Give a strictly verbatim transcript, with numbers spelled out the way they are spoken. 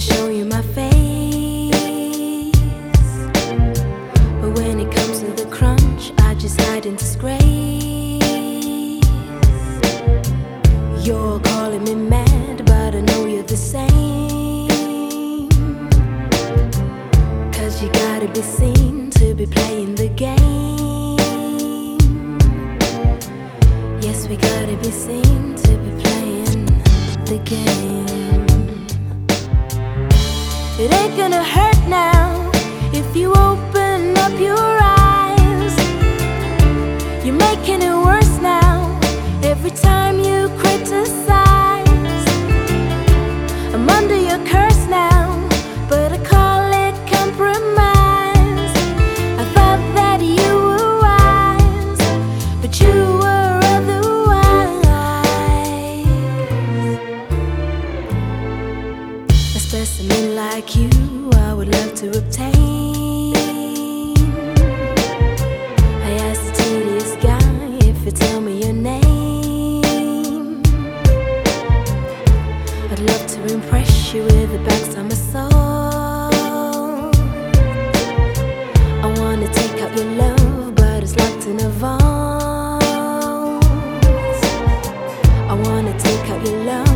show you my face, but when it comes to the crunch, I just hide in disgrace. You're calling me mad, but I know you're the same, 'cause you gotta be seen to be playing the game. Yes, we gotta be seen to be playing the game. It ain't gonna hurt now if you open up your eyes. You're making it worse now every time you criticize. I'm under your curse now, but I call it compromise. I thought that you were wise, but you were otherwise. A specimen like you I would love to obtain. I asked the tedious guy if you tell me your name. I'd love to impress you with the backside of my soul. I wanna take out your love, but it's locked in a vault. I wanna take out your love,